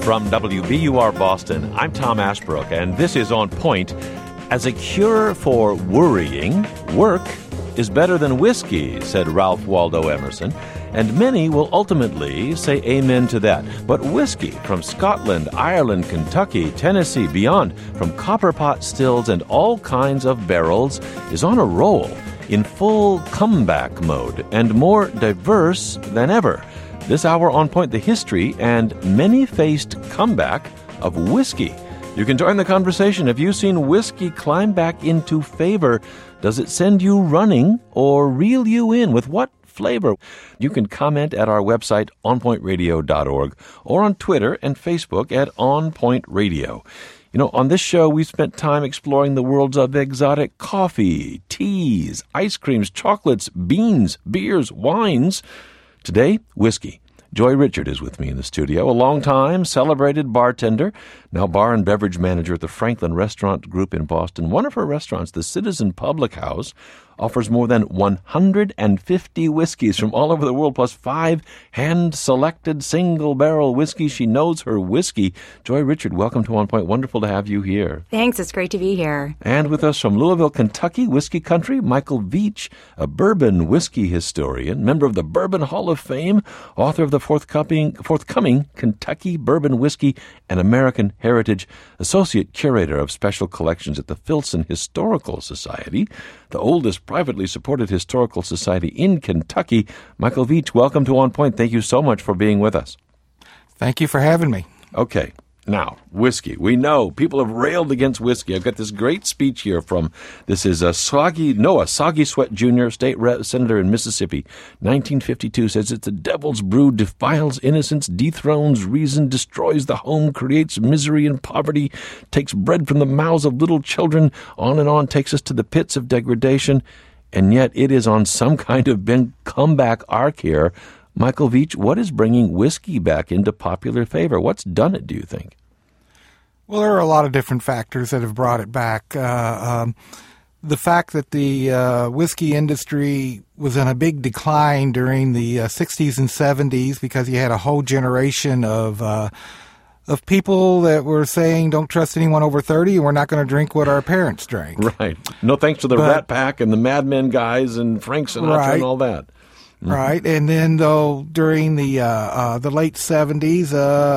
From WBUR Boston, I'm Tom Ashbrook, and this is On Point. As a cure for worrying, work is better than whiskey, said Ralph Waldo Emerson, and many will ultimately say amen to that. But whiskey from Scotland, Ireland, Kentucky, Tennessee, beyond, from copperpot stills and all kinds of barrels, is on a roll, in full comeback mode, and more diverse than ever. This hour On Point, the history and many-faced comeback of whiskey. You can join the conversation. Have you seen whiskey climb back into favor? Does it send you running or reel you in? With what flavor? You can comment at our website, onpointradio.org, or on Twitter and Facebook at On Point Radio. You know, on this show, we spent time exploring the worlds of exotic coffee, teas, ice creams, chocolates, beans, beers, wines. Today, whiskey. Joy Richard is with me in the studio, a long-time celebrated bartender, now bar and beverage manager at the Franklin Restaurant Group in Boston. One of her restaurants, the Citizen Public House, offers more than 150 whiskeys from all over the world, plus 5 hand-selected single-barrel whiskeys. She knows her whiskey. Joy Richard, welcome to On Point. Wonderful to have you here. Thanks. It's great to be here. And with us from Louisville, Kentucky, whiskey country, Michael Veach, a bourbon whiskey historian, member of the Bourbon Hall of Fame, author of the forthcoming Kentucky Bourbon Whiskey and American Heritage, associate curator of special collections at the Filson Historical Society, the oldest privately supported historical society in Kentucky. Michael Veach, welcome to On Point. Thank you so much for being with us. Thank you for having me. Okay. Now, whiskey. We know people have railed against whiskey. I've got this great speech here from, this is Soggy Sweat Jr., state senator in Mississippi, 1952, says it's the devil's brew, defiles innocence, dethrones reason, destroys the home, creates misery and poverty, takes bread from the mouths of little children, on, takes us to the pits of degradation, and yet it is on some kind of comeback arc here. Michael Veach, what is bringing whiskey back into popular favor? What's done it, do you think? Well, there are a lot of different factors that have brought it back. The fact that the whiskey industry was in a big decline during the 60s and 70s because you had a whole generation of people that were saying, don't trust anyone over 30, and we're not going to drink what our parents drank. Right. No thanks to the Rat Pack and the Mad Men guys and Frank Sinatra and all that. Mm-hmm. Right, and then though during the late 70s,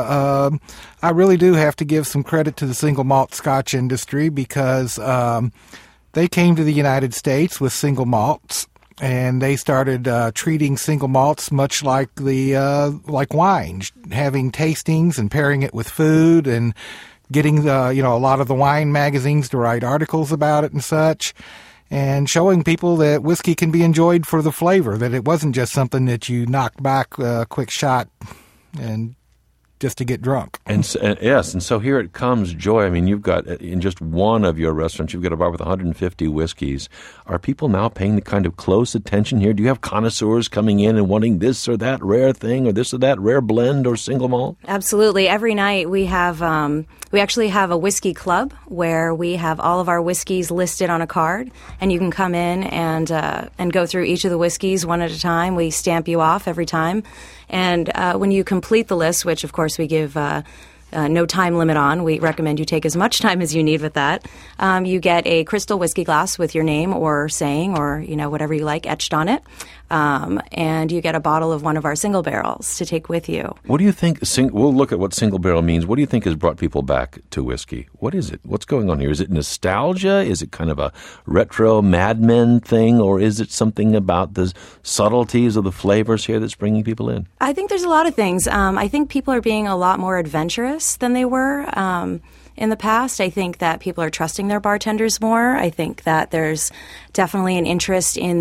I really do have to give some credit to the single malt Scotch industry because they came to the United States with single malts, and they started treating single malts much like like wine, having tastings and pairing it with food and getting a lot of the wine magazines to write articles about it and such. And showing people that whiskey can be enjoyed for the flavor, that it wasn't just something that you knocked back a quick shot and just to get drunk. And so here it comes, Joy. I mean, you've got, in just one of your restaurants, you've got a bar with 150 whiskeys. Are people now paying the kind of close attention here? Do you have connoisseurs coming in and wanting this or that rare thing or this or that rare blend or single malt? Absolutely. Every night we have, we actually have a whiskey club where we have all of our whiskeys listed on a card, and you can come in and go through each of the whiskeys one at a time. We stamp you off every time. And when you complete the list, which of course we give no time limit on, we recommend you take as much time as you need with that. You get a crystal whiskey glass with your name or saying or whatever you like etched on it. And you get a bottle of one of our single barrels to take with you. What do you think? We'll look at what single barrel means. What do you think has brought people back to whiskey? What is it? What's going on here? Is it nostalgia? Is it kind of a retro Mad Men thing? Or is it something about the subtleties of the flavors here that's bringing people in? I think there's a lot of things. I think people are being a lot more adventurous than they were in the past. I think that people are trusting their bartenders more. I think that there's definitely an interest in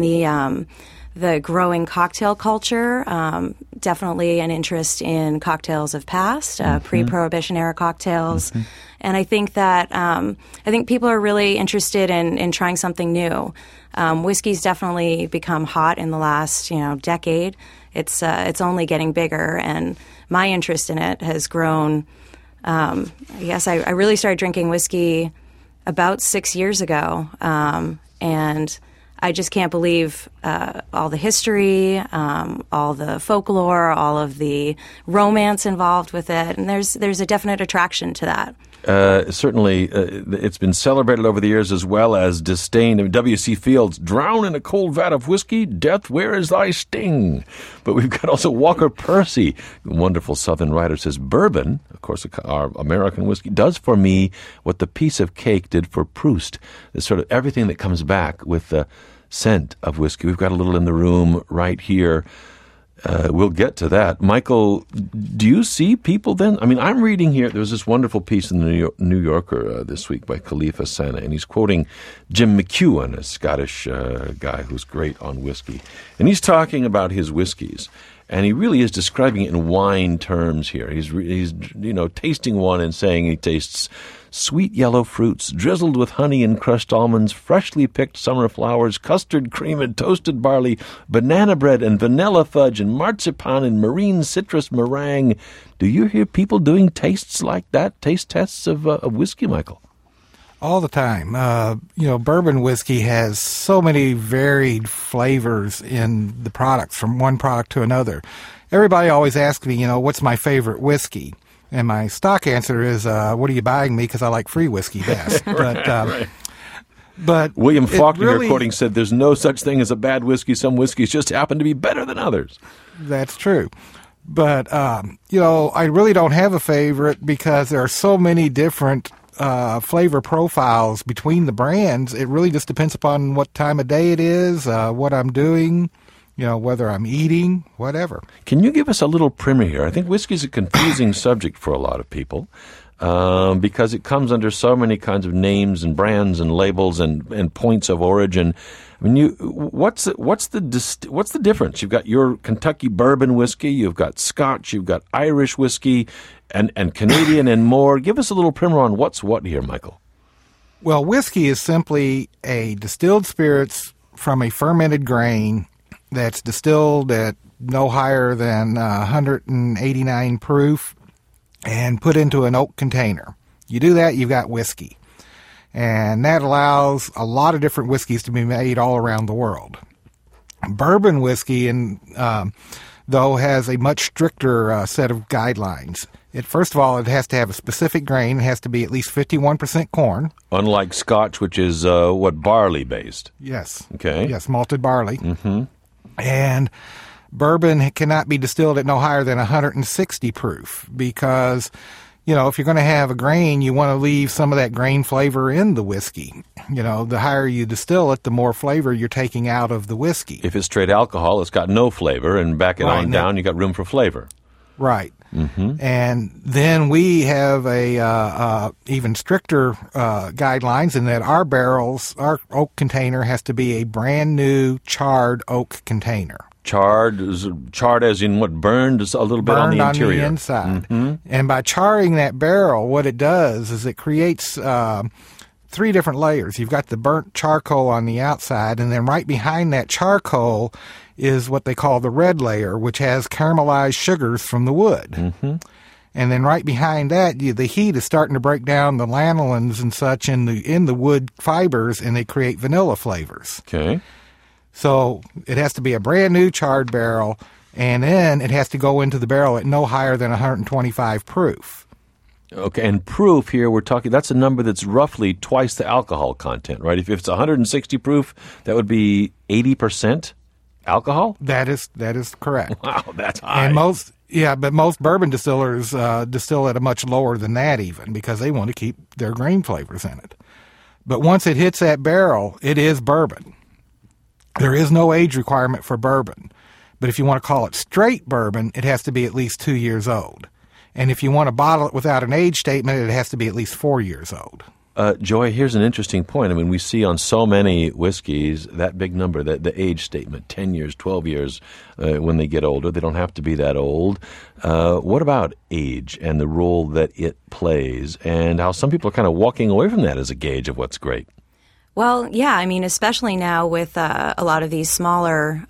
the growing cocktail culture, definitely an interest in cocktails of past, pre-Prohibition era cocktails. Mm-hmm. And I think that people are really interested in trying something new. Whiskey's definitely become hot in the last decade. It's only getting bigger, and my interest in it has grown. I guess I really started drinking whiskey about 6 years ago, and I just can't believe all the history, all the folklore, all of the romance involved with it, and there's a definite attraction to that. Certainly, it's been celebrated over the years as well as disdained. W.C. Fields, drown in a cold vat of whiskey, death, where is thy sting? But we've got also Walker Percy, the wonderful Southern writer, says, bourbon, of course, our American whiskey, does for me what the piece of cake did for Proust. It's sort of everything that comes back with the scent of whiskey. We've got a little in the room right here. We'll get to that. Michael, do you see people then? I mean, I'm reading here, there was this wonderful piece in the New Yorker this week by Khalifa Sana, and he's quoting Jim McEwan, a Scottish guy who's great on whiskey. And he's talking about his whiskeys. And he really is describing it in wine terms here. He's tasting one and saying he tastes sweet yellow fruits, drizzled with honey and crushed almonds, freshly picked summer flowers, custard cream and toasted barley, banana bread and vanilla fudge and marzipan and marine citrus meringue. Do you hear people doing tastes like that, taste tests of whiskey, Michael? All the time. Bourbon whiskey has so many varied flavors in the products, from one product to another. Everybody always asks me, what's my favorite whiskey? And my stock answer is, what are you buying me? Because I like free whiskey best. Right. But William Faulkner, quoting, said, there's no such thing as a bad whiskey. Some whiskeys just happen to be better than others. That's true. But, I really don't have a favorite because there are so many different flavor profiles between the brands. It really just depends upon what time of day it is, what I'm doing, whether I'm eating, whatever. Can you give us a little primer here? I think whiskey is a confusing subject for a lot of people because it comes under so many kinds of names and brands and labels and points of origin. I mean, what's the difference? You've got your Kentucky bourbon whiskey, you've got Scotch, you've got Irish whiskey, and Canadian and more. Give us a little primer on what's what here, Michael. Well, whiskey is simply a distilled spirits from a fermented grain that's distilled at no higher than 189 proof and put into an oak container. You do that, you've got whiskey. And that allows a lot of different whiskeys to be made all around the world. Bourbon whiskey, though, has a much stricter set of guidelines. First of all, it has to have a specific grain. It has to be at least 51% corn. Unlike Scotch, which is barley-based. Yes. Okay. Yes, malted barley. Mm-hmm. And bourbon cannot be distilled at no higher than 160 proof because, if you're going to have a grain, you want to leave some of that grain flavor in the whiskey. The higher you distill it, the more flavor you're taking out of the whiskey. If it's straight alcohol, it's got no flavor, and back it on down, you got room for flavor. Right. Mm-hmm. And then we have a even stricter guidelines in that our oak container has to be a brand new charred oak container. Charred as in what? Burned a little bit on the interior. On the inside. Mm-hmm. And by charring that barrel, what it does is it creates 3 different layers. You've got the burnt charcoal on the outside, and then right behind that charcoal is what they call the red layer, which has caramelized sugars from the wood. Mm-hmm. And then right behind that, the heat is starting to break down the lanolins and such in the wood fibers, and they create vanilla flavors. Okay. So it has to be a brand new charred barrel, and then it has to go into the barrel at no higher than 125 proof. Okay, and proof here, we're talking, that's a number that's roughly twice the alcohol content, right? If it's 160 proof, that would be 80% alcohol? That is correct. Wow, that's high. And most bourbon distillers distill at a much lower than that even because they want to keep their grain flavors in it. But once it hits that barrel, it is bourbon. There is no age requirement for bourbon. But if you want to call it straight bourbon, it has to be at least 2 years old. And if you want to bottle it without an age statement, it has to be at least 4 years old. Joy, here's an interesting point. I mean, we see on so many whiskeys that big number, the age statement, 10 years, 12 years when they get older. They don't have to be that old. What about age and the role that it plays and how some people are kind of walking away from that as a gauge of what's great? Well, yeah, I mean, especially now with a lot of these smaller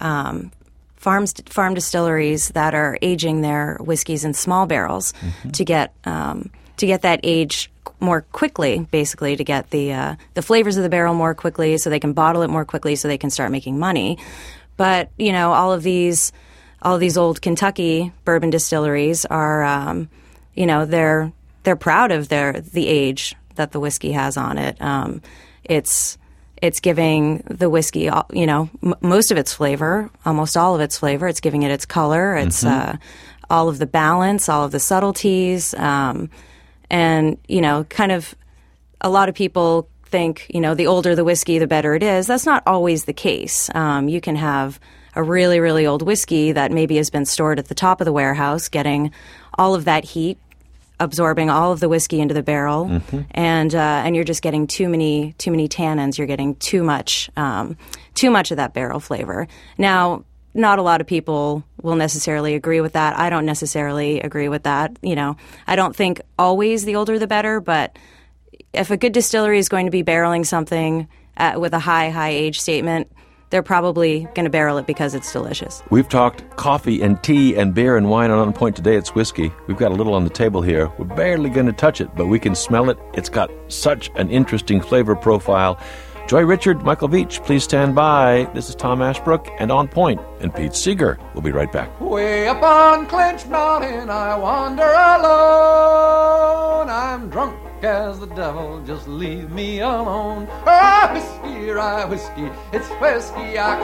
farm distilleries that are aging their whiskeys in small barrels to get that age more quickly, basically, to get the flavors of the barrel more quickly, so they can bottle it more quickly, so they can start making money. But all of these old Kentucky bourbon distilleries are, they're proud of the age that the whiskey has on it. It's giving the whiskey, most of its flavor, almost all of its flavor. It's giving it its color. It's all of the balance, all of the subtleties, and kind of a lot of people think, the older the whiskey, the better it is. That's not always the case. You can have a really, really old whiskey that maybe has been stored at the top of the warehouse, getting all of that heat, absorbing all of the whiskey into the barrel, and you're just getting too many tannins. You're getting too much of that barrel flavor. Now, not a lot of people will necessarily agree with that. I don't necessarily agree with that. I don't think always the older the better, but if a good distillery is going to be barreling something with a high age statement, they're probably going to barrel it because it's delicious. We've talked coffee and tea and beer and wine, and on point today it's whiskey. We've got a little on the table here. We're barely going to touch it, but we can smell it. It's got such an interesting flavor profile. Joy Richard, Michael Veach, please stand by. This is Tom Ashbrook and On Point, and Pete Seeger. We'll be right back. Way up on Clinch Mountain, I wander alone. I'm drunk as the devil, just leave me alone. Rye whiskey, it's whiskey I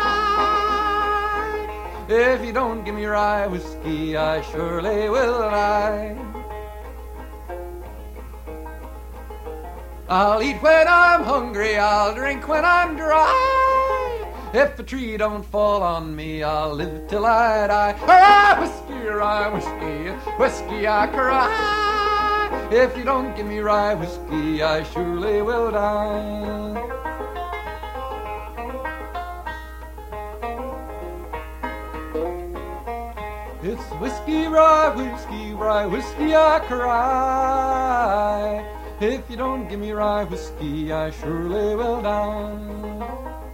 cry. If you don't give me rye whiskey, I surely will die. I'll eat when I'm hungry, I'll drink when I'm dry. If a tree don't fall on me, I'll live till I die. Rye whiskey, whiskey I cry. If you don't give me rye whiskey, I surely will die. It's whiskey, rye whiskey I cry. If you don't give me rye whiskey, I surely will die.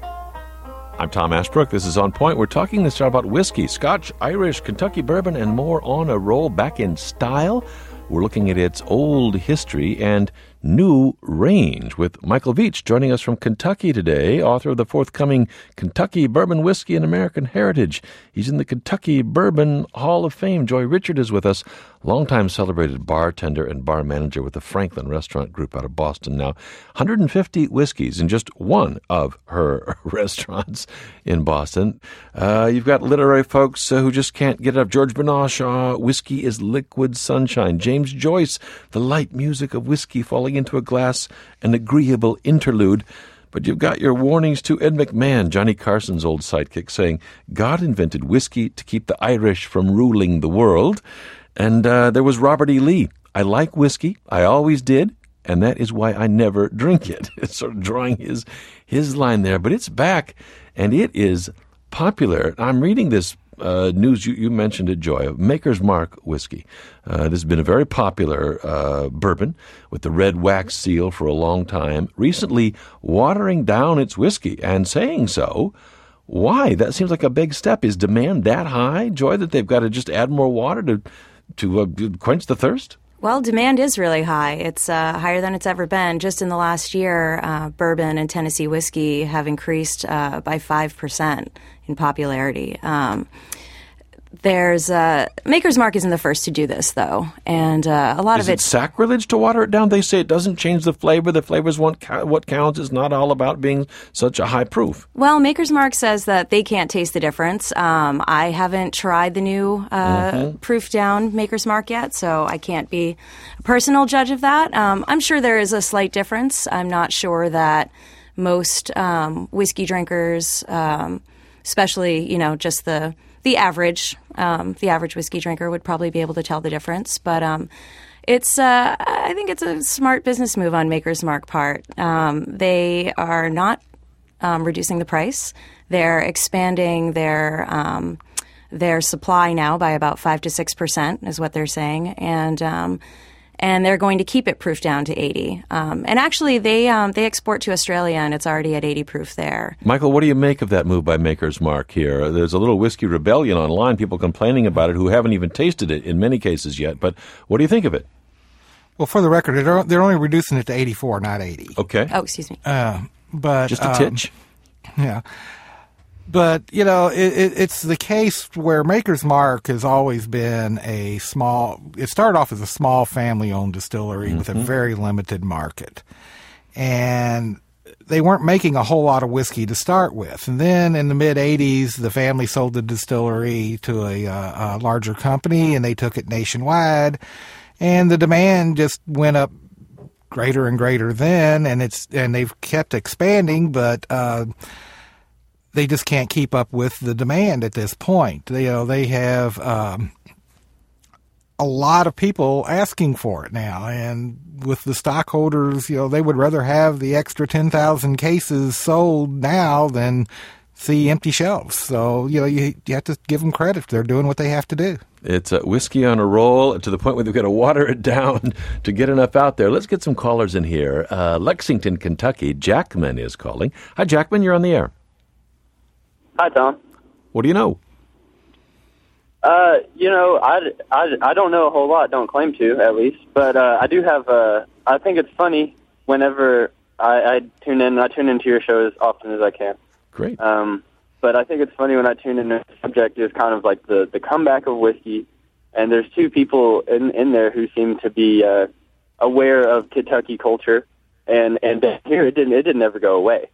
I'm Tom Ashbrook. This is On Point. We're talking this hour about whiskey, Scotch, Irish, Kentucky bourbon, and more on a roll back in style. We're looking at its old history and new range with Michael Veach joining us from Kentucky today, author of the forthcoming Kentucky Bourbon Whiskey and American Heritage. He's in the Kentucky Bourbon Hall of Fame. Joy Richard is with us, longtime celebrated bartender and bar manager with the Franklin Restaurant Group out of Boston now. 150 whiskeys in just one of her restaurants in Boston. You've got literary folks who just can't get enough. George Bernard Shaw, Whiskey is Liquid Sunshine. James Joyce, The Light Music of Whiskey Falling into a Glass, an Agreeable Interlude. But you've got your warnings to Ed McMahon, Johnny Carson's old sidekick, saying, God invented whiskey to keep the Irish from ruling the world. And there was Robert E. Lee. I like whiskey. I always did. And that is why I never drink it. It's sort of drawing his line there. But it's back, and it is popular. I'm reading this news, you mentioned it, Joy, of Maker's Mark whiskey. This has been a very popular bourbon with the red wax seal for a long time, recently watering down its whiskey and saying so. Why? That seems like a big step. Is demand that high, Joy, that they've got to just add more water to quench the thirst? Well, demand is really high. It's higher than it's ever been. Just in the last year, bourbon and Tennessee whiskey have increased by 5% in popularity. There's Maker's Mark isn't the first to do this, though, and a lot of it's sacrilege to water it down. They say it doesn't change the flavor. The flavor's what counts. It's not all about being such a high proof. Well, Maker's Mark says that they can't taste the difference. I haven't tried the new proof down Maker's Mark yet, so I can't be a personal judge of that. I'm sure there is a slight difference. I'm not sure that most whiskey drinkers, especially just the average whiskey drinker would probably be able to tell the difference. But I think it's a smart business move on Maker's Mark part. They are not reducing the price. They're expanding their supply now by about 5 to 6% is what they're saying, and they're going to keep it proof down to 80. And actually, they export to Australia, and it's already at 80 proof there. Michael, what do you make of that move by Maker's Mark here? There's a little whiskey rebellion online, people complaining about it who haven't even tasted it in many cases yet. But what do you think of it? Well, for the record, they're only reducing it to 84, not 80. Okay. Oh, excuse me. But Just a titch. Yeah. But, it's the case where Maker's Mark has always been it started off as a small family-owned distillery with a very limited market. And they weren't making a whole lot of whiskey to start with. And then in the mid-'80s, the family sold the distillery to a larger company, and they took it nationwide. And the demand just went up greater and greater then, and they've kept expanding, but they just can't keep up with the demand at this point. They have a lot of people asking for it now, and with the stockholders, they would rather have the extra 10,000 cases sold now than see empty shelves. So, you have to give them credit. They're doing what they have to do. It's whiskey on a roll to the point where they've got to water it down to get enough out there. Let's get some callers in here. Lexington, Kentucky. Jackman is calling. Hi, Jackman. You're on the air. Hi, Tom. What do you know? I don't know a whole lot. Don't claim to, at least. But I do have. I think it's funny whenever I tune in. I tune into your show as often as I can. Great. But I think it's funny when I tune in. The subject is kind of like the comeback of whiskey, and there's two people in there who seem to be aware of Kentucky culture, and here it didn't ever go away.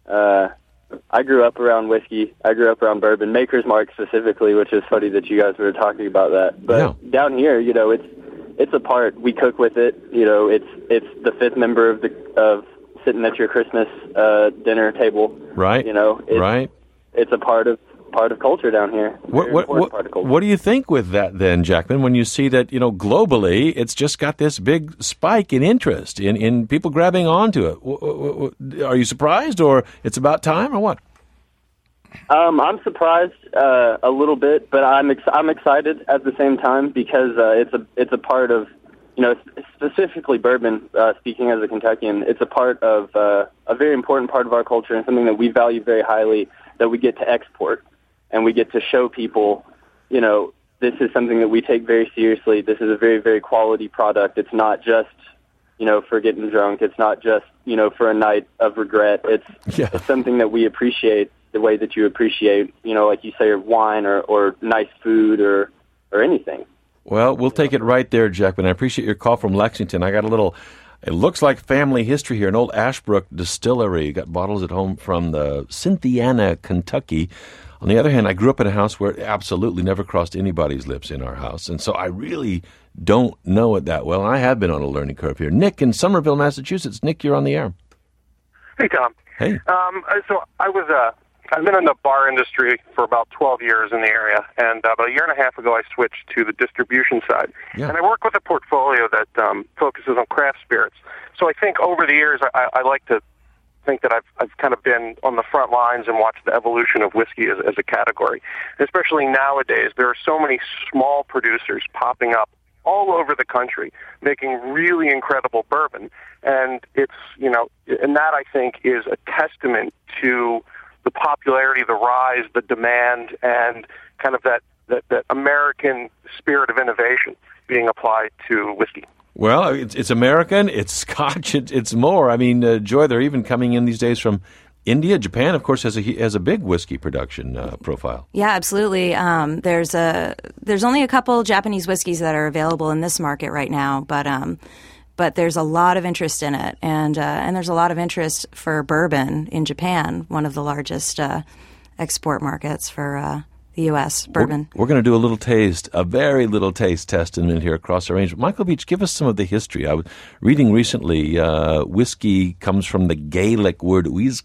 I grew up around whiskey. I grew up around bourbon, Maker's Mark specifically, which is funny that you guys were talking about that. But down here, it's a part. We cook with it. It's the fifth member of sitting at your Christmas dinner table. Right. Right. It's a part of culture down here. What do you think with that then, Jackman, when you see that, globally it's just got this big spike in interest in people grabbing onto it? Are you surprised, or it's about time, or what? I'm surprised a little bit, but I'm excited at the same time because it's a part of, specifically bourbon, speaking as a Kentuckian, it's a part of a very important part of our culture and something that we value very highly, that we get to export, and we get to show people, this is something that we take very seriously. This is a very, very quality product. It's not just, for getting drunk. It's not just, for a night of regret. It's something that we appreciate the way that you appreciate, like you say, wine or nice food or anything. Well, we'll take it right there, Jackman. I appreciate your call from Lexington. I got it looks like family history here. An old Ashbrook distillery. Got bottles at home from the Cynthiana, Kentucky. On the other hand, I grew up in a house where it absolutely never crossed anybody's lips in our house. And so I really don't know it that well. And I have been on a learning curve here. Nick in Somerville, Massachusetts. Nick, you're on the air. Hey, Tom. Hey. So I've been in the bar industry for about 12 years in the area, and about a year and a half ago I switched to the distribution side. Yeah. And I work with a portfolio that focuses on craft spirits. So I think over the years I like to think that I've kind of been on the front lines and watched the evolution of whiskey as a category. Especially nowadays, there are so many small producers popping up all over the country making really incredible bourbon. And it's, and that I think is a testament to the popularity, the rise, the demand, and kind of that American spirit of innovation being applied to whiskey. Well, it's American, it's Scotch, it's more. I mean, Joy, they're even coming in these days from India. Japan, of course, has a big whiskey production profile. Yeah, absolutely. There's only a couple Japanese whiskeys that are available in this market right now, but there's a lot of interest in it, and there's a lot of interest for bourbon in Japan, one of the largest export markets for the U.S. bourbon. We're going to do a very little taste test in a minute here across the range. Michael Beach, give us some of the history. I was reading recently, whiskey comes from the Gaelic word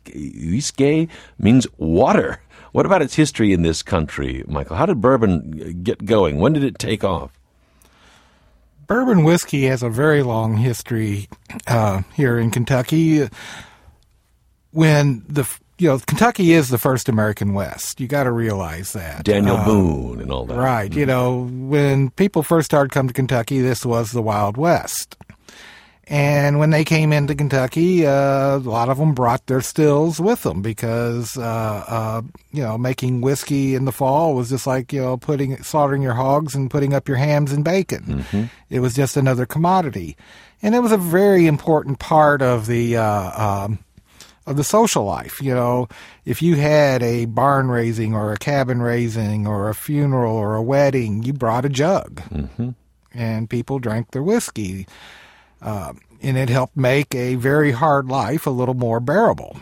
uisge, means water. What about its history in this country, Michael? How did bourbon get going? When did it take off? Bourbon whiskey has a very long history here in Kentucky. When Kentucky is the first American West. You got to realize that. Daniel Boone and all that. Right. Mm-hmm. When people first started coming to Kentucky, this was the Wild West. And when they came into Kentucky, a lot of them brought their stills with them because, making whiskey in the fall was just like, slaughtering your hogs and putting up your hams and bacon. Mm-hmm. It was just another commodity. And it was a very important part of the social life. If you had a barn raising or a cabin raising or a funeral or a wedding, you brought a jug. Mm-hmm. And people drank their whiskey. And it helped make a very hard life a little more bearable.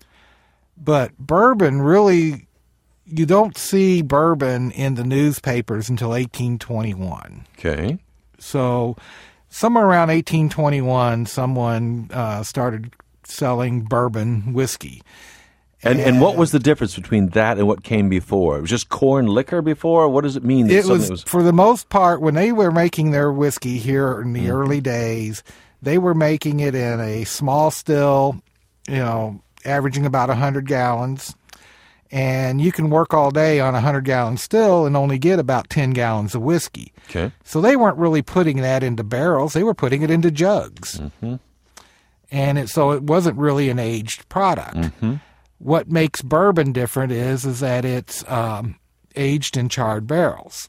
But bourbon really, you don't see bourbon in the newspapers until 1821. Okay. So somewhere around 1821, someone started selling bourbon whiskey. And what was the difference between that and what came before? It was just corn liquor before? What does it mean? It was, for the most part, when they were making their whiskey here in the early days, they were making it in a small still, averaging about 100 gallons. And you can work all day on a 100-gallon still and only get about 10 gallons of whiskey. Okay. So they weren't really putting that into barrels. They were putting it into jugs. Mm-hmm. And so it wasn't really an aged product. Mm-hmm. What makes bourbon different is that it's aged in charred barrels.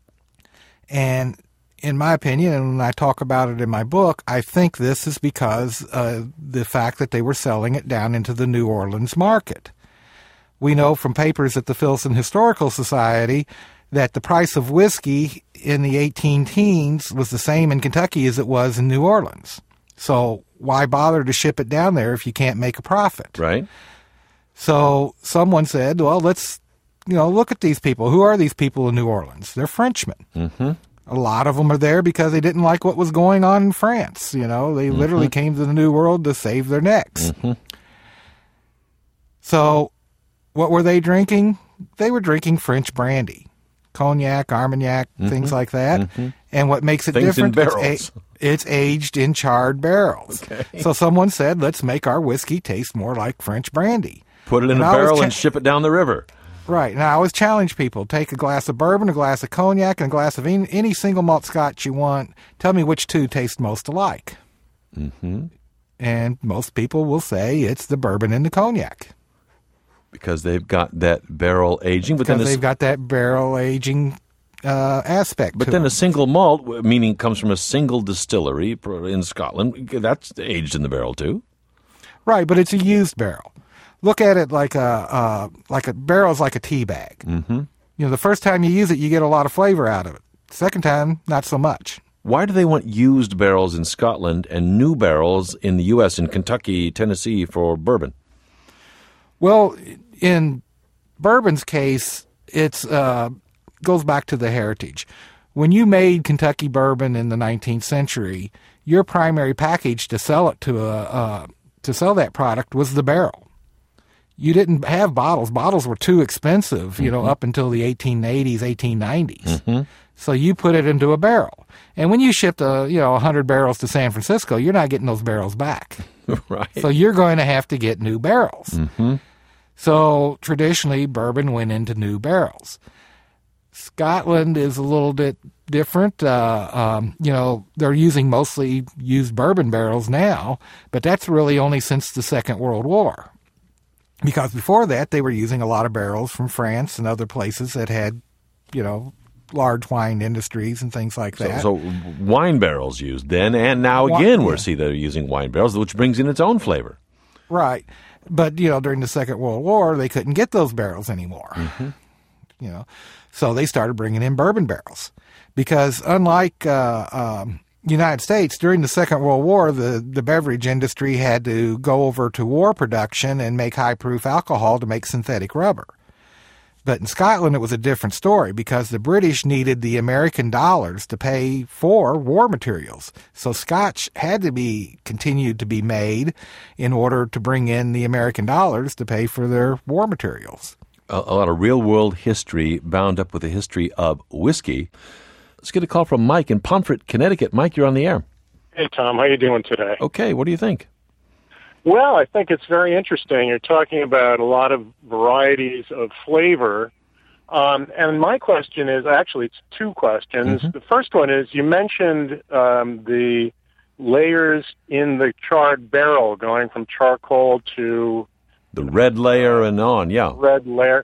And in my opinion, and when I talk about it in my book, I think this is because the fact that they were selling it down into the New Orleans market. We know from papers at the Filson Historical Society that the price of whiskey in the 18-teens was the same in Kentucky as it was in New Orleans. So why bother to ship it down there if you can't make a profit? Right. So someone said, well, let's, look at these people. Who are these people in New Orleans? They're Frenchmen. Mm-hmm. A lot of them are there because they didn't like what was going on in France. They mm-hmm. literally came to the New World to save their necks. Mm-hmm. So what were they drinking? They were drinking French brandy, cognac, Armagnac, mm-hmm. things like that. Mm-hmm. And what makes it different, it's aged in charred barrels. Okay. So someone said, let's make our whiskey taste more like French brandy. Put it in a barrel and ship it down the river. Right. Now, I always challenge people. Take a glass of bourbon, a glass of cognac, and a glass of any single malt scotch you want. Tell me which two taste most alike. Mm-hmm. And most people will say it's the bourbon and the cognac. Because they've got that barrel aging. Because they've got that barrel aging aspect. But then a single malt, meaning it comes from a single distillery in Scotland, that's aged in the barrel too. Right, but it's a used barrel. Look at it like a barrel is like a tea bag. Mm-hmm. The first time you use it, you get a lot of flavor out of it. Second time, not so much. Why do they want used barrels in Scotland and new barrels in the U.S., in Kentucky, Tennessee, for bourbon? Well, in bourbon's case, it's goes back to the heritage. When you made Kentucky bourbon in the 19th century, your primary package to sell it to sell that product was the barrel. You didn't have bottles. Bottles were too expensive, mm-hmm. Up until the 1880s, 1890s. Mm-hmm. So you put it into a barrel. And when you shipped 100 barrels to San Francisco, you're not getting those barrels back. Right. So you're going to have to get new barrels. Mm-hmm. So traditionally, bourbon went into new barrels. Scotland is a little bit different. They're using mostly used bourbon barrels now, but that's really only since the Second World War. Because before that, they were using a lot of barrels from France and other places that had, large wine industries and things like that. So wine barrels used then, and now again we're seeing they're using wine barrels, which brings in its own flavor. Right. But, during the Second World War, they couldn't get those barrels anymore. Mm-hmm. So they started bringing in bourbon barrels. Because unlike United States, during the Second World War, the beverage industry had to go over to war production and make high-proof alcohol to make synthetic rubber. But in Scotland, it was a different story because the British needed the American dollars to pay for war materials. So Scotch had to be continued to be made in order to bring in the American dollars to pay for their war materials. A lot of real-world history bound up with the history of whiskey. Let's get a call from Mike in Pomfret, Connecticut. Mike, you're on the air. Hey, Tom. How you doing today? Okay. What do you think? Well, I think it's very interesting. You're talking about a lot of varieties of flavor. And my question is, actually, it's two questions. Mm-hmm. The first one is, you mentioned the layers in the charred barrel, going from charcoal to the red layer and on, yeah. Red layer.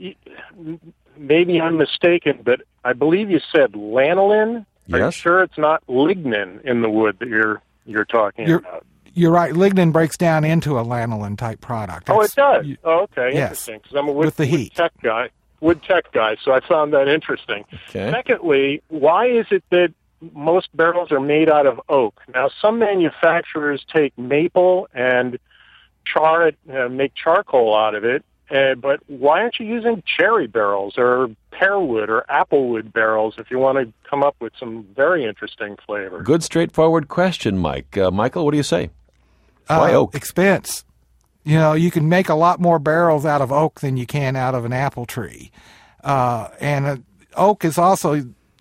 Maybe I'm mistaken, but I believe you said lanolin. Yes. Are you sure it's not lignin in the wood that you're talking about? You're right. Lignin breaks down into a lanolin type product. It does. Okay, yes. Interesting. Because I'm a wood heat. tech guy, so I found that interesting. Okay. Secondly, why is it that most barrels are made out of oak? Now, some manufacturers take maple and char it, make charcoal out of it. But why aren't you using cherry barrels or pearwood or applewood barrels if you want to come up with some very interesting flavor? Good, straightforward question, Mike. Michael, what do you say? Why oak? Expense. You can make a lot more barrels out of oak than you can out of an apple tree. And oak is also,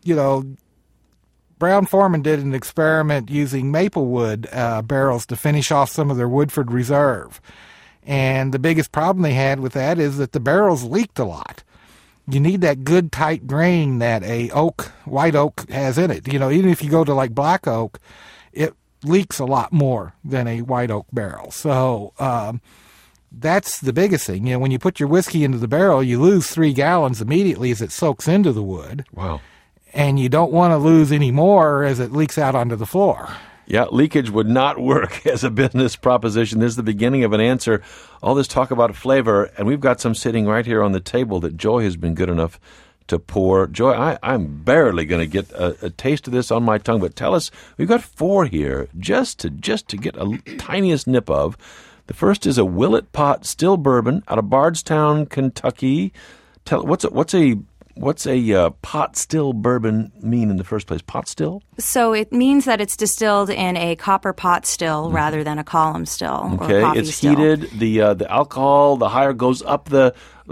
Brown-Forman did an experiment using maplewood barrels to finish off some of their Woodford Reserve. And the biggest problem they had with that is that the barrels leaked a lot. You need that good tight grain that white oak has in it. Even if you go to like black oak, it leaks a lot more than a white oak barrel. So that's the biggest thing. When you put your whiskey into the barrel, you lose 3 gallons immediately as it soaks into the wood. Wow. And you don't want to lose any more as it leaks out onto the floor. Yeah, leakage would not work as a business proposition. This is the beginning of an answer. All this talk about flavor, and we've got some sitting right here on the table that Joy has been good enough to pour. Joy, I'm barely going to get a taste of this on my tongue, but tell us, we've got 4 here just to get a tiniest nip of. The first is a Willet Pot Still Bourbon out of Bardstown, Kentucky. What's a pot still bourbon mean in the first place? Pot still? So it means that it's distilled in a copper pot still rather than a column still. Okay, or coffee it's still. heated. The alcohol, the higher goes up the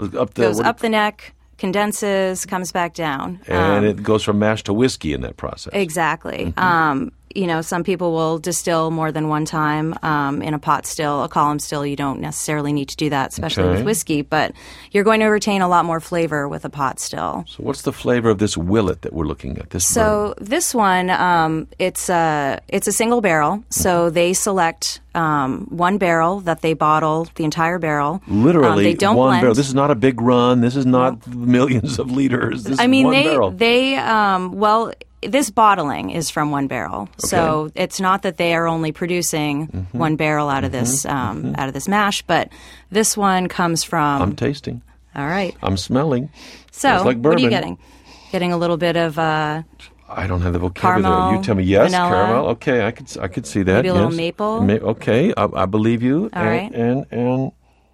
neck, condenses, comes back down, and it goes from mash to whiskey in that process. Exactly. Some people will distill more than one time in a pot still. A column still, you don't necessarily need to do that, especially with whiskey, but you're going to retain a lot more flavor with a pot still. So what's the flavor of this Willet that we're looking at? This one, it's a single barrel, so they select one barrel that they bottle, the entire barrel. Literally they don't one blend. barrel. This is not a big run. This is not millions of liters. This is one barrel. This bottling is from one barrel, so it's not that they are only producing one barrel out of this mash, but this one comes from. I'm tasting. All right. I'm smelling. So, like what are you getting? Getting a little bit of. I don't have the vocabulary. Caramel, you tell me. Yes, vanilla, caramel. Okay, I could see that. Maybe a little maple. Okay, I believe you. All right. And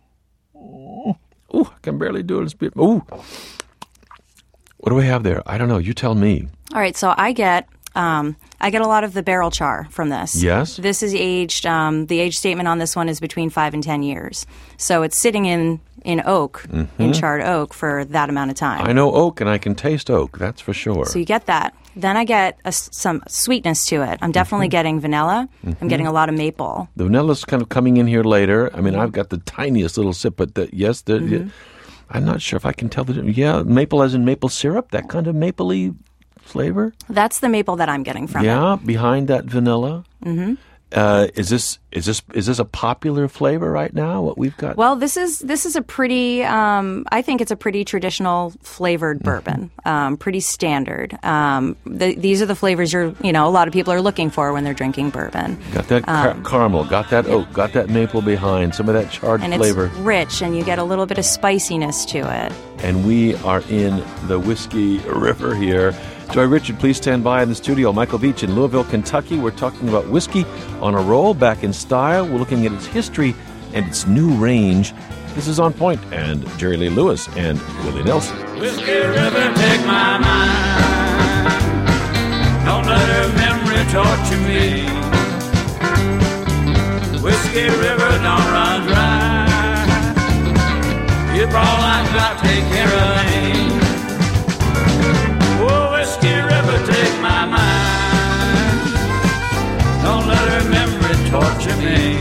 I can barely do it. Ooh. What do we have there? I don't know. You tell me. All right, so I get a lot of the barrel char from this. Yes. This is aged. The age statement on this one is between 5 and 10 years. So it's sitting in oak, in charred oak, for that amount of time. I know oak, and I can taste oak. That's for sure. So you get that. Then I get some sweetness to it. I'm definitely getting vanilla. I'm getting a lot of maple. The vanilla's kind of coming in here later. I mean, I've got the tiniest little sip, but I'm not sure if I can tell the difference. Yeah, maple as in maple syrup, that kind of mapley flavor. That's the maple that I'm getting from it. Yeah, behind that vanilla. Mm-hmm. Is this a popular flavor right now? What we've got? Well, this is a pretty. I think it's a pretty traditional flavored bourbon. Pretty standard. These are the flavors a lot of people are looking for when they're drinking bourbon. Got that caramel. Got that oak. Got that maple behind. Some of that charred flavor. And it's rich, and you get a little bit of spiciness to it. And we are in the Whiskey River here. Joy Richard, please stand by in the studio. Michael Beach in Louisville, Kentucky. We're talking about whiskey on a roll, back in style. We're looking at its history and its new range. This is On Point, and Jerry Lee Lewis and Willie Nelson. Whiskey River, take my mind. Don't let her memory torture me. Whiskey River, don't run dry. You brought I got, take care of me. Oh, Whiskey River, take my mind. Don't let her memory torture me.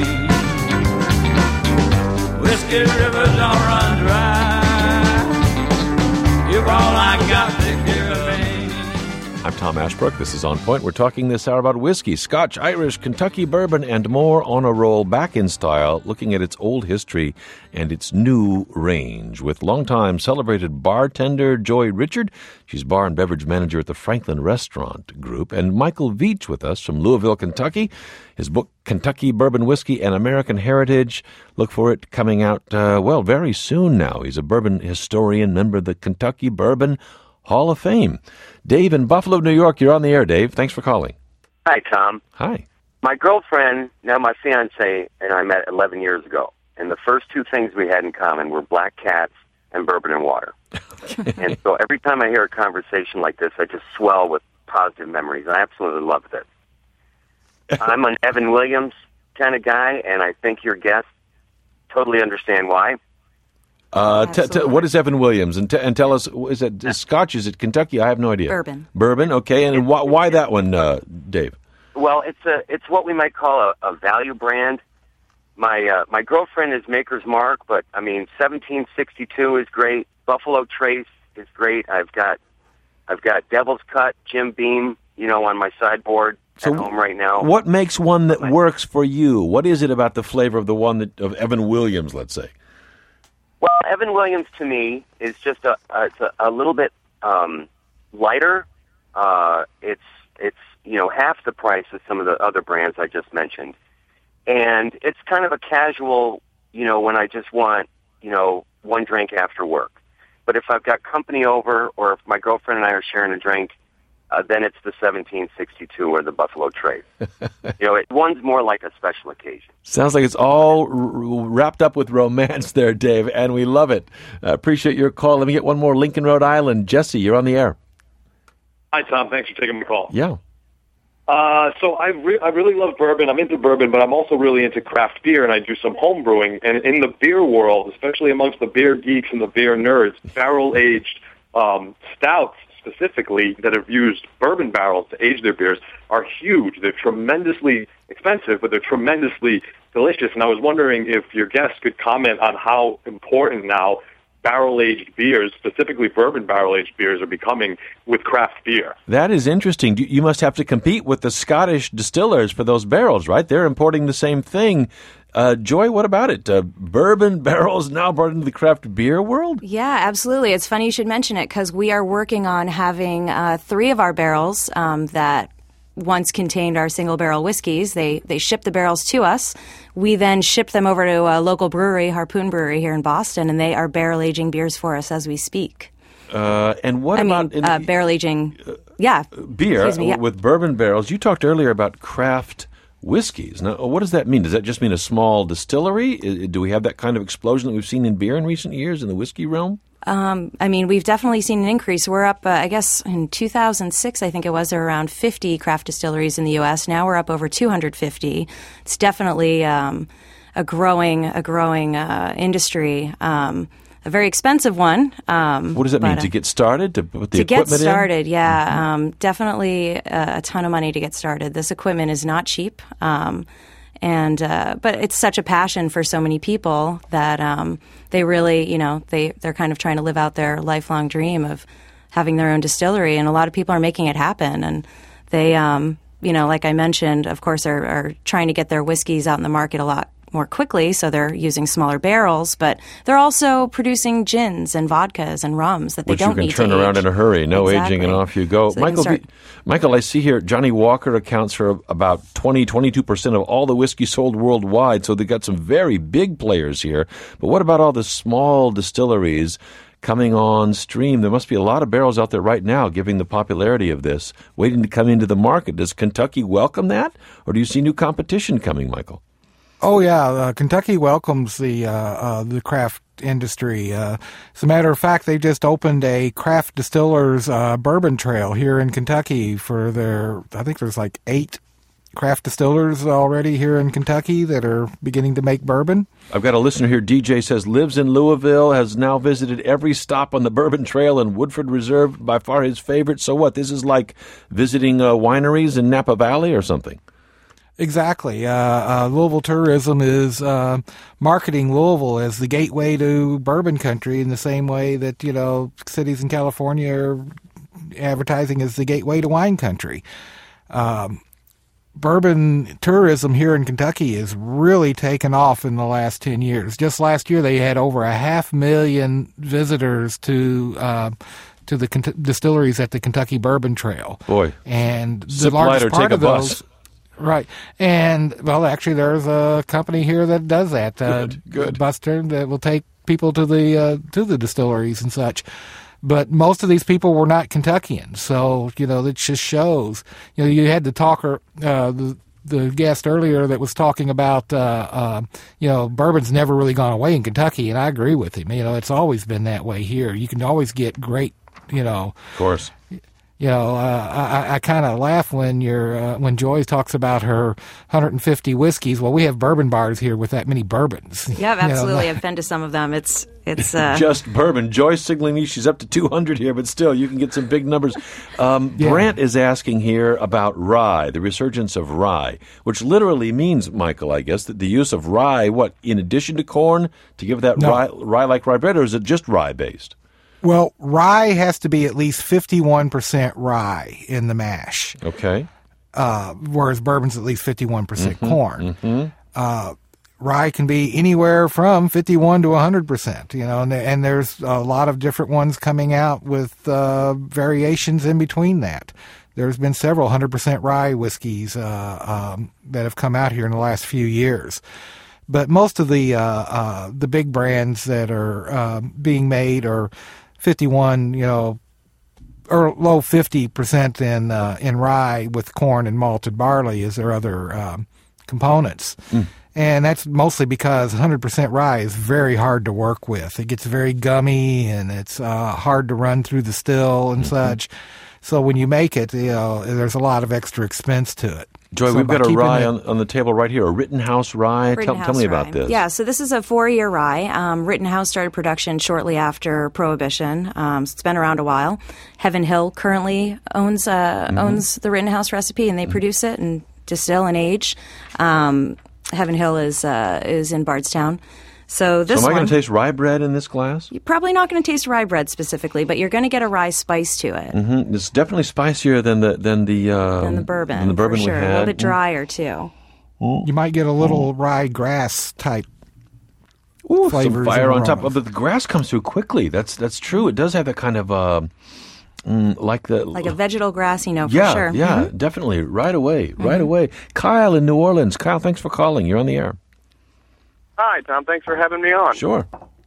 Whiskey River, don't run dry. You're all I got, take care of me. I'm Tom Ashbrook. This is On Point. We're talking this hour about whiskey, Scotch, Irish, Kentucky bourbon, and more on a roll back in style, looking at its old history and its new range with longtime celebrated bartender Joy Richard. She's bar and beverage manager at the Franklin Restaurant Group. And Michael Veach with us from Louisville, Kentucky. His book, Kentucky Bourbon Whiskey and American Heritage. Look for it coming out, very soon now. He's a bourbon historian, member of the Kentucky Bourbon Hall of Fame. Dave in Buffalo, New York, you're on the air, Dave. Thanks for calling. Hi, Tom. Hi. My girlfriend, now my fiancé, and I met 11 years ago. And the first two things we had in common were black cats and bourbon and water. And so every time I hear a conversation like this, I just swell with positive memories. I absolutely love this. I'm an Evan Williams kind of guy, and I think your guests totally understand why. What is Evan Williams? And tell us, is it Scotch? Is it Kentucky? I have no idea. Bourbon, okay. And why that one, Dave? Well, it's what we might call a value brand. My girlfriend is Maker's Mark, but I mean 1762 is great. Buffalo Trace is great. I've got Devil's Cut, Jim Beam, on my sideboard at home right now. What makes one that works for you? What is it about the flavor of the one of Evan Williams, let's say? Well, Evan Williams to me is just a little bit lighter. It's half the price of some of the other brands I just mentioned, and it's kind of a casual, when I just want, one drink after work. But if I've got company over, or if my girlfriend and I are sharing a drink, then it's the 1762 or the Buffalo Trace. One's more like a special occasion. Sounds like it's all wrapped up with romance there, Dave, and we love it. Appreciate your call. Let me get one more. Lincoln, Rhode Island. Jesse, you're on the air. Hi, Tom. Thanks for taking my call. Yeah. So I really love bourbon. I'm into bourbon, but I'm also really into craft beer, and I do some home brewing. And in the beer world, especially amongst the beer geeks and the beer nerds, barrel-aged stouts specifically that have used bourbon barrels to age their beers are huge. They're tremendously expensive, but they're tremendously delicious. And I was wondering if your guests could comment on how important now barrel-aged beers, specifically bourbon barrel-aged beers, are becoming with craft beer. That is interesting. You must have to compete with the Scottish distillers for those barrels, right? They're importing the same thing. Joy, what about it? Bourbon barrels now brought into the craft beer world? Yeah, absolutely. It's funny you should mention it because we are working on having 3 of our barrels that once contained our single barrel whiskeys. They ship the barrels to us. We then ship them over to a local brewery, Harpoon Brewery here in Boston, and they are barrel aging beers for us as we speak. And what about barrel aging? Yeah, beer with bourbon barrels. You talked earlier about craft whiskeys. Now, what does that mean? Does that just mean a small distillery? Do we have that kind of explosion that we've seen in beer in recent years in the whiskey realm? We've definitely seen an increase. We're up, I guess, in 2006, I think it was, there were around 50 craft distilleries in the U.S. Now we're up over 250. It's definitely a growing industry. A very expensive one. What does that mean? To get started? To put the equipment in? To get started, yeah. Definitely a ton of money to get started. This equipment is not cheap. But it's such a passion for so many people that they really, they're kind of trying to live out their lifelong dream of having their own distillery. And a lot of people are making it happen. And they, like I mentioned, of course, are trying to get their whiskeys out in the market a lot more quickly, so they're using smaller barrels, but they're also producing gins and vodkas and rums that they don't need to age. Which you can turn around in a hurry, Exactly. aging, and off you go. So Michael, I see here Johnny Walker accounts for about 22% of all the whiskey sold worldwide, so they've got some very big players here. But what about all the small distilleries coming on stream? There must be a lot of barrels out there right now, given the popularity of this, waiting to come into the market. Does Kentucky welcome that, or do you see new competition coming, Michael? Oh yeah, Kentucky welcomes the craft industry. As a matter of fact, they just opened a craft distillers bourbon trail here in Kentucky for I think there's like 8 craft distillers already here in Kentucky that are beginning to make bourbon. I've got a listener here, DJ says, lives in Louisville, has now visited every stop on the Bourbon Trail, and Woodford Reserve by far his favorite. So what, this is like visiting wineries in Napa Valley or something? Exactly. Louisville Tourism is marketing Louisville as the gateway to bourbon country in the same way that, cities in California are advertising as the gateway to wine country. Bourbon tourism here in Kentucky has really taken off in the last 10 years. Just last year, they had over 500,000 visitors to the distilleries at the Kentucky Bourbon Trail. Boy. And the Zip largest line or part take of a bus. those, right. And, well, actually, there's a company here that does that. Good. Buster, that will take people to the distilleries and such. But most of these people were not Kentuckians, so it just shows. You had the talker, the guest earlier that was talking about, bourbon's never really gone away in Kentucky, and I agree with him. It's always been that way here. You can always get great, Of course. I kind of laugh when when Joy talks about her 150 whiskeys. Well, we have bourbon bars here with that many bourbons. Yeah, absolutely. I've been to some of them. It's just bourbon. Joy's signaling me she's up to 200 here, but still, you can get some big numbers. Brent is asking here about rye, the resurgence of rye, which literally means, Michael, I guess, that the use of rye, in addition to corn, to give that rye like rye bread, or is it just rye based? Well, rye has to be at least 51% rye in the mash. Okay. Whereas bourbon's at least 51% corn. Mm-hmm. Rye can be anywhere from 51 to 100%, and there's a lot of different ones coming out with variations in between that. There's been several 100% rye whiskeys that have come out here in the last few years. But most of the big brands that are being made are 51, or low 50% in rye with corn and malted barley as their other components. And that's mostly because 100% rye is very hard to work with. It gets very gummy, and it's hard to run through the still and such. So when you make it, there's a lot of extra expense to it. Joy, we've got a rye on the table right here, a Rittenhouse rye. Tell me about this. Yeah, so this is a 4-year rye. Rittenhouse started production shortly after Prohibition. It's been around a while. Heaven Hill currently owns the Rittenhouse recipe, and they produce it and distill and age. Heaven Hill is in Bardstown. So am I going to taste rye bread in this glass? You're probably not going to taste rye bread specifically, but you're going to get a rye spice to it. Mm-hmm. It's definitely spicier than the bourbon. Than the bourbon for sure. we had. A little bit drier too. You might get a little rye grass type flavors. Some fire on top. But the grass comes through quickly. That's true. It does have that kind of like a vegetal grass, for sure. Yeah, definitely. Right away. Kyle in New Orleans. Kyle, thanks for calling. You're on the air. Hi, Tom. Thanks for having me on. Sure.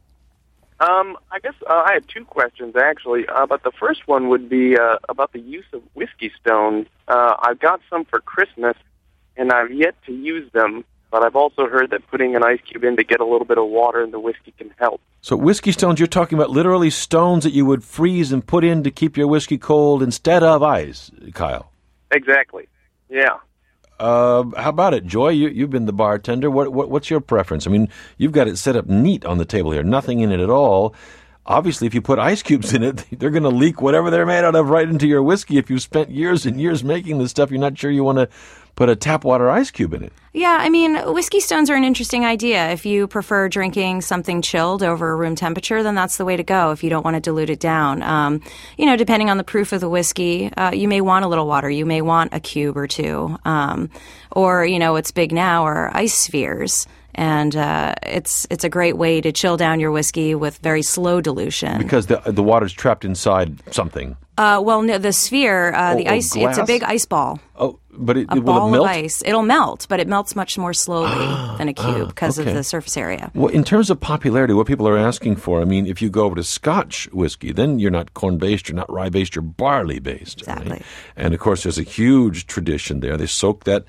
I guess I had 2 questions, actually. But the first one would be about the use of whiskey stones. I've got some for Christmas, and I've yet to use them. But I've also heard that putting an ice cube in to get a little bit of water in the whiskey can help. So whiskey stones, you're talking about literally stones that you would freeze and put in to keep your whiskey cold instead of ice, Kyle? Exactly. Yeah. How about it, Joy? You've been the bartender. What's your preference? I mean, you've got it set up neat on the table here. Nothing in it at all. Obviously, if you put ice cubes in it, they're going to leak whatever they're made out of right into your whiskey. If you've spent years and years making this stuff, you're not sure you want to put a tap water ice cube in it. Yeah, I mean, whiskey stones are an interesting idea. If you prefer drinking something chilled over room temperature, then that's the way to go if you don't want to dilute it down. Depending on the proof of the whiskey, you may want a little water. You may want a cube or two. Or, what's big now are ice spheres. And it's a great way to chill down your whiskey with very slow dilution. Because the water's trapped inside something. No, the sphere, the ice, glass? it's a big ice ball. Oh, but will it melt? A ball of ice. It'll melt, but it melts much more slowly than a cube because of the surface area. Well, in terms of popularity, what people are asking for, I mean, if you go over to Scotch whiskey, then you're not corn-based, you're not rye-based, you're barley-based. Exactly. Right? And, of course, there's a huge tradition there. They soak that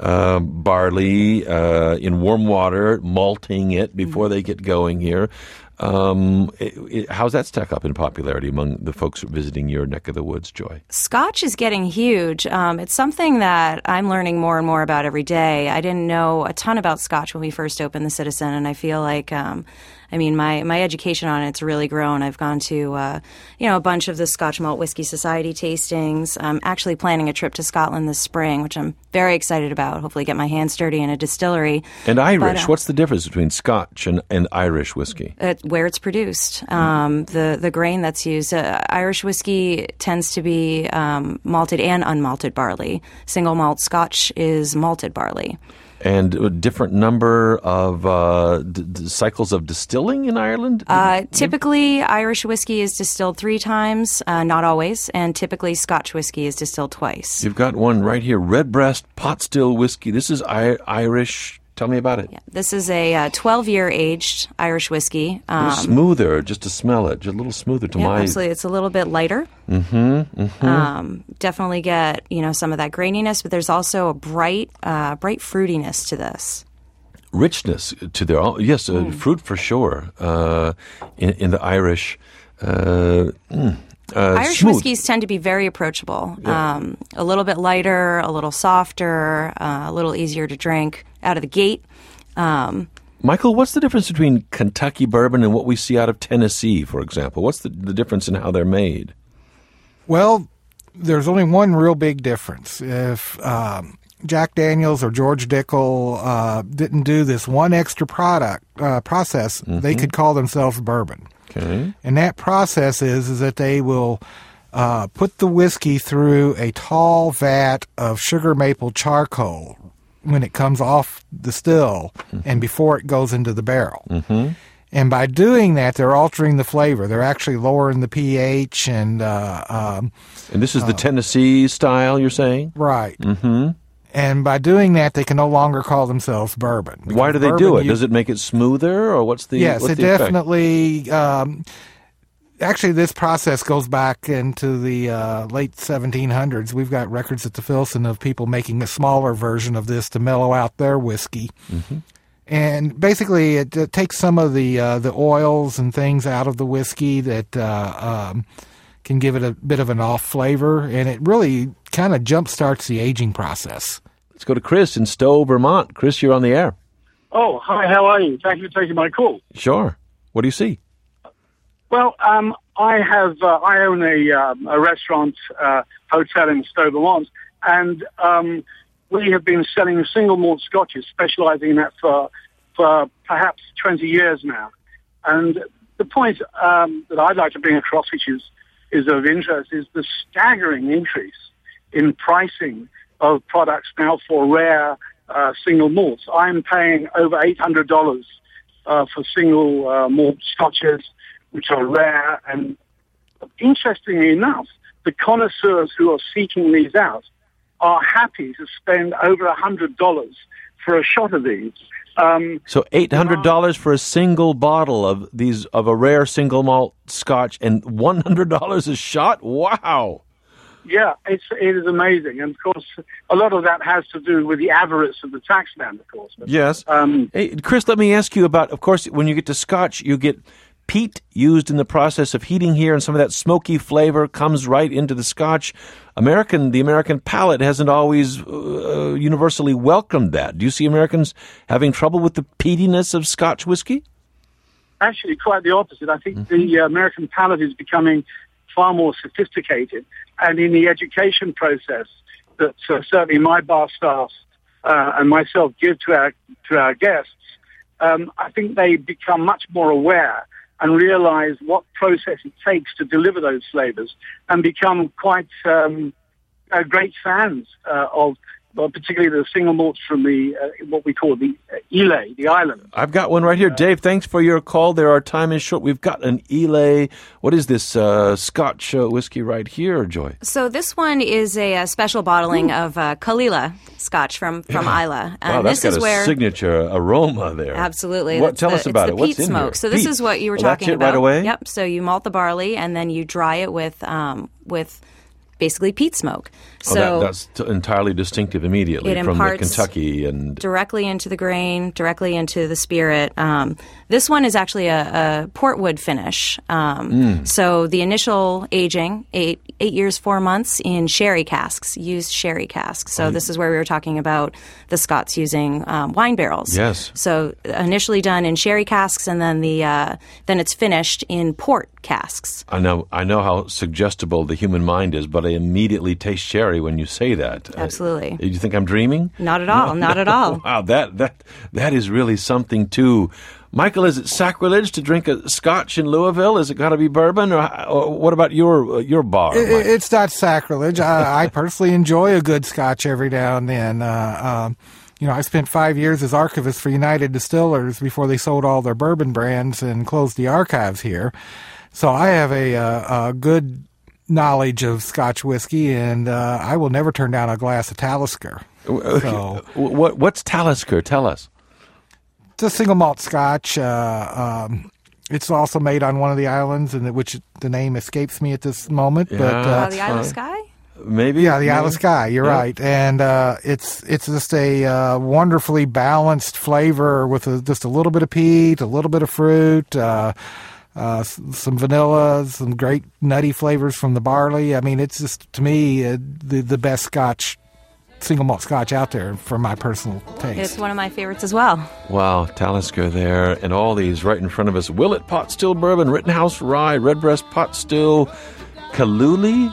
barley in warm water, malting it before they get going here. How's that stack up in popularity among the folks visiting your neck of the woods, Joy? Scotch is getting huge. It's something that I'm learning more and more about every day. I didn't know a ton about Scotch when we first opened the Citizen, and I feel like my education on it's really grown. I've gone to a bunch of the Scotch Malt Whiskey Society tastings. I'm actually planning a trip to Scotland this spring, which I'm very excited about. Hopefully get my hands dirty in a distillery. And Irish, what's the difference between Scotch and Irish whiskey? where it's produced. The grain that's used. Irish whiskey tends to be malted and unmalted barley. Single malt Scotch is malted barley. And a different number of cycles of distilling in Ireland? Typically, Irish whiskey is distilled 3 times, not always, and typically Scotch whiskey is distilled twice. You've got one right here, Redbreast Pot Still Whiskey. This is Irish. Tell me about it. Yeah, this is a 12-year aged Irish whiskey. A little smoother, just to smell it. Just a little smoother to my... Absolutely. It's a little bit lighter. Definitely get, some of that graininess, but there's also a bright fruitiness to this. Richness to their... Yes, fruit for sure in the Irish... Irish smooth. whiskeys tend to be very approachable. Yeah. A little bit lighter, a little softer, a little easier to drink out of the gate. Michael, what's the difference between Kentucky bourbon and what we see out of Tennessee, for example? What's the difference in how they're made? Well, there's only one real big difference. If Jack Daniels or George Dickel didn't do this one extra process, they could call themselves bourbon. Okay. And that process is that they will put the whiskey through a tall vat of sugar maple charcoal when it comes off the still and before it goes into the barrel. And by doing that, they're altering the flavor. They're actually lowering the pH. And this is the Tennessee style, you're saying? Right. And by doing that, they can no longer call themselves bourbon. Why do they do it? Does it make it smoother, or what's the Yes, what's it definitely... actually, this process goes back into the late 1700s. We've got records at the Filson of people making a smaller version of this to mellow out their whiskey. And basically, it takes some of the oils and things out of the whiskey that can give it a bit of an off flavor, and it really kind of jump-starts the aging process. Let's go to Chris in Stowe, Vermont. Chris, you're on the air. Oh, hi, how are you? Thank you for taking my call. Sure. What do you see? Well, I own a restaurant, hotel in Stowe, Vermont, and we have been selling single malt scotches, specializing in that for perhaps 20 years now. And the point that I'd like to bring across, which is of interest, is the staggering increase in pricing of products now for rare single malts. I'm paying over $800 for single malt scotches, which are rare. And interestingly enough, the connoisseurs who are seeking these out are happy to spend over $100 for a shot of these. So $800 for a single bottle of a rare single malt Scotch, and $100 a shot. Wow! Yeah, it is amazing, and of course, a lot of that has to do with the avarice of the taxman, of course. But, yes. Hey, Chris, let me ask you about. Of course, when you get to Scotch, you get peat used in the process of heating here, and some of that smoky flavor comes right into the Scotch. The American palate hasn't always universally welcomed that. Do you see Americans having trouble with the peatiness of Scotch whiskey? Actually, quite the opposite. I think the American palate is becoming far more sophisticated, and in the education process that certainly my bar staff and myself give to our guests, I think they become much more aware and realize what process it takes to deliver those flavors, and become quite great fans of particularly the single malts from the what we call the Islay, the island. I've got one right here. Dave, thanks for your call. Our time is short. We've got an Islay. What is this Scotch whiskey right here, Joy? So this one is a special bottling of Kalila Scotch from Islay. Wow, that's got a signature aroma there. Absolutely. Tell us about it. What's peat in smoke. here? So this is what you were talking about. Right away? Yep. So you malt the barley and then you dry it with basically peat smoke. So that's entirely distinctive immediately from the Kentucky and directly into the grain, directly into the spirit. This one is actually a portwood finish. So the initial aging, 8 years, 4 months in sherry casks, used sherry casks. So this is where we were talking about the Scots using wine barrels. Yes. So initially done in sherry casks, and then then it's finished in port casks. I know how suggestible the human mind is, but I immediately taste sherry when you say that. Absolutely. Do you think I'm dreaming? Not at all. Not at all. Wow, that is really something too. Michael, is it sacrilege to drink a scotch in Louisville? Is it got to be bourbon? Or what about your bar? It's not sacrilege. I personally enjoy a good scotch every now and then. I spent 5 years as archivist for United Distillers before they sold all their bourbon brands and closed the archives here. So I have a good knowledge of Scotch whiskey, and I will never turn down a glass of Talisker. So, what's Talisker? Tell us. It's a single malt Scotch. It's also made on one of the islands, which the name escapes me at this moment. Yeah, but the Isle of Skye? Maybe. Yeah, the Isle of Skye. You're right, and it's just a wonderfully balanced flavor with just a little bit of peat, a little bit of fruit, some vanilla, some great nutty flavors from the barley. I mean, it's just, to me, the best Scotch. Single malt Scotch out there for my personal taste. It's one of my favorites as well. Wow, Talisker there, and all these right in front of us. Willet Pot Still Bourbon, Rittenhouse Rye, Redbreast Pot Still, Kalila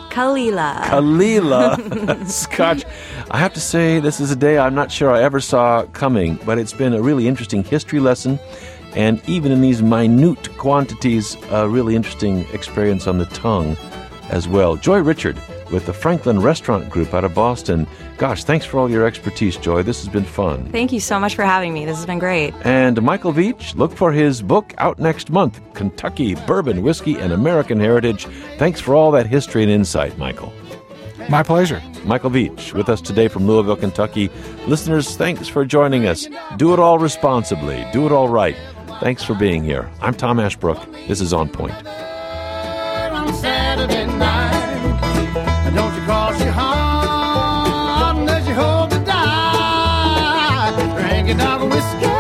Scotch. I have to say, this is a day I'm not sure I ever saw coming, but it's been a really interesting history lesson, and even in these minute quantities, a really interesting experience on the tongue as well. Joy Richard with the Franklin Restaurant Group out of Boston. Gosh, thanks for all your expertise, Joy. This has been fun. Thank you so much for having me. This has been great. And Michael Veach, look for his book out next month, Kentucky Bourbon, Whiskey, and American Heritage. Thanks for all that history and insight, Michael. My pleasure. Michael Veach with us today from Louisville, Kentucky. Listeners, thanks for joining us. Do it all responsibly. Do it all right. Thanks for being here. I'm Tom Ashbrook. This is On Point. On Saturday night, don't you cross your heart unless you hope to die. Drink a dog of whiskey.